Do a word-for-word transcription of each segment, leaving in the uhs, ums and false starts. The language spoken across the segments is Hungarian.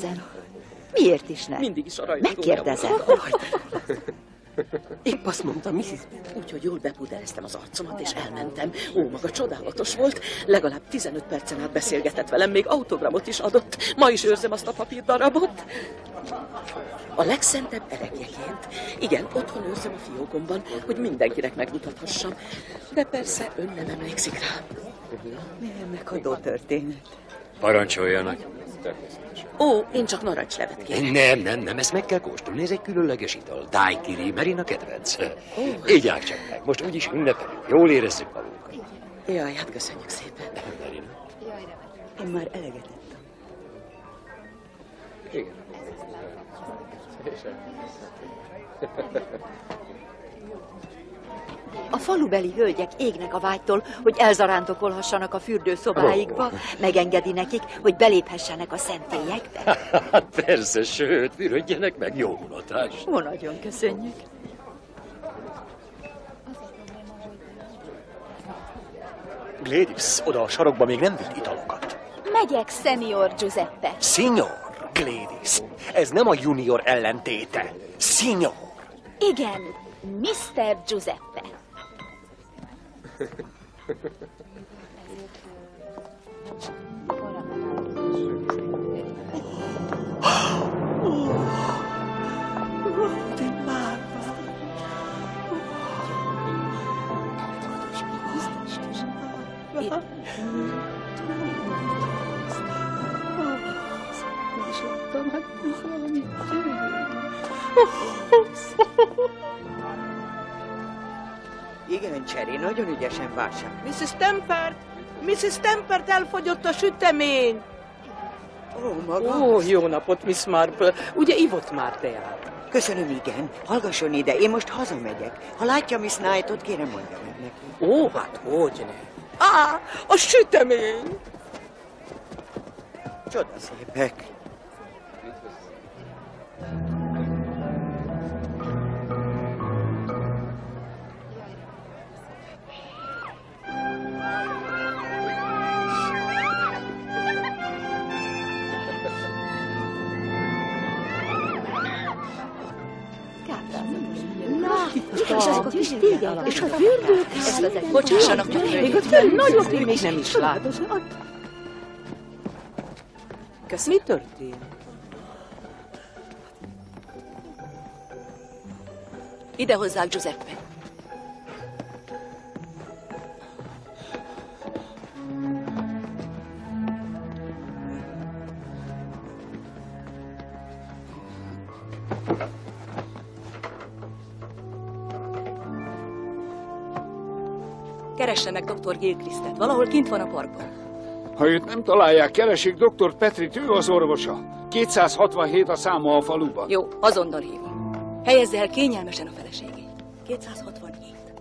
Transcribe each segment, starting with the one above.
megkérdezem. Miért is ne? Mindig is a rajongója. Megkérdezem. Épp azt mondtam, miszisz Úgyhogy jól bepudereztem az arcomat, és elmentem. Ó, maga csodálatos volt. Legalább tizenöt percen át beszélgetett velem, még autogramot is adott. Ma is őrzem azt a papírdarabot. A legszentebb erekjeként. Igen, otthon őrzem a fiókomban, hogy mindenkinek megmutathassam. De persze ön nem emlékszik rá. Milyen megható történet. Parancsoljanak. Ó, én csak narancslevet kérek. Nem, nem, nem, ezt meg kell kóstolni, ez egy különleges ital. Daiquiri, Merina kedvenc. Ígyák csak meg, most úgyis ünnepelünk, jól érezzük magunkat. Jaj, hát köszönjük szépen. Merina. Én már eleget ettem. Igen. A falubeli hölgyek égnek a vágytól, hogy elzarándokolhassanak a fürdőszobáikba. Megengedi nekik, hogy beléphessenek a szentélyekbe. Hát persze, sőt, fürödjenek meg, jó mulatás. Ó, nagyon köszönjük. Gladys, oda a sarokba még nem vitt italokat. Megyek, Senior Giuseppe. Signor Gladys, ez nem a junior ellentéte. Signor. Igen, miszter Giuseppe. Igen, Cherry, nagyon ügyesen vásárol. miszisz Tempert! miszisz Tempert, elfogyott a sütemény! Ó, maga? Ó, jó napot, Miss Marple. Ugye ivott már teát? Köszönöm, igen. Hallgasson ide, én most hazamegyek. Ha látja Miss Knightot, kérem mondja meg neki. Ó, hát hogyne. Á, a sütemény! Csodaszépek. És azok a kis tégek, és a fürdők. Bocsássanak meg, még ötven nagyobb még nem is lát. Kösz, mi történt? Ide hozzák, Giuseppe. Keresse meg doktor Gilchrist-et, valahol kint van a parkban. Ha őt nem találják, keresik doktor Petrit, ő az orvosa. kétszázhatvanhét a száma a faluban. Jó, azonnal hívom. Helyezze el kényelmesen a feleségét. kétszázhatvanhét.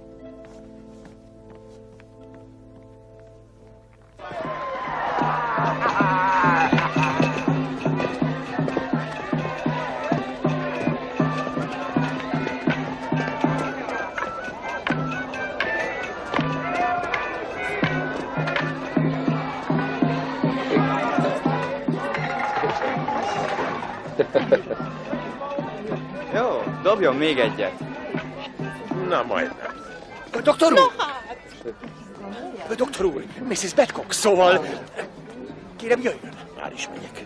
Jó, dobjon még egyet. Na, majdnem. Doktor úr! Doktor úr, miszisz Badcock, szóval... Kérem, jöjjön. Már is megyek.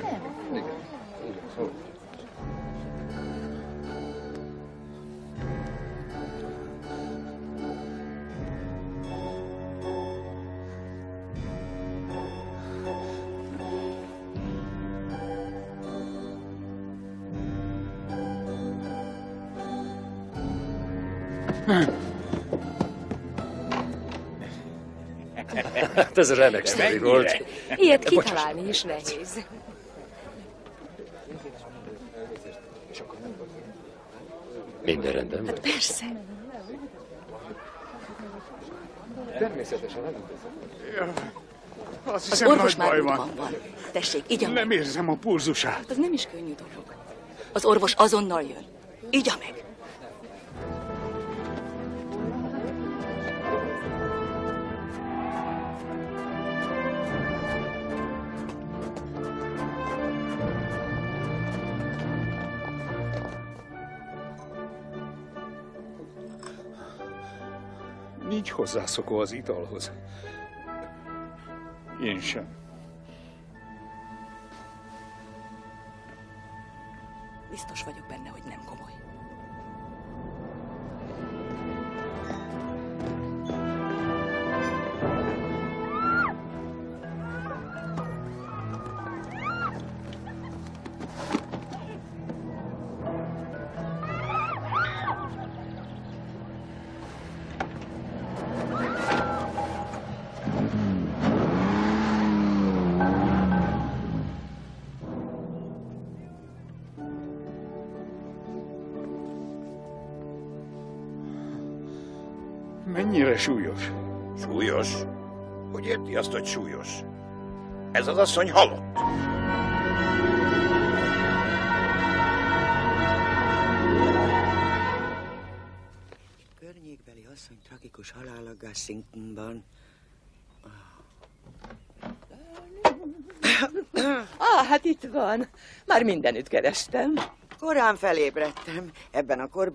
Hát ez remek sztori volt. Ilyet kitalálni is nehéz. Minden rendben van. Hát persze. Természetesen nem. Azt Az hiszem, orvos nagy már baj van. útban van. Tessék, igya meg. Nem érzem a pulzusát. Hát az nem is könnyű dolog. Az orvos azonnal jön. Igya meg. nincs hozzászokva az italhoz. Én sem. Biztos vagyok benne, hogy nem komoly. Mennyire súlyos? Súlyos? Hogy érti azt, hogy súlyos? Ez az asszony halott. Környékbeli asszony tragikus halála Gassingtonban. Ah, hát itt van. Már mindenütt kerestem. Korán felébredtem. Ebben a korban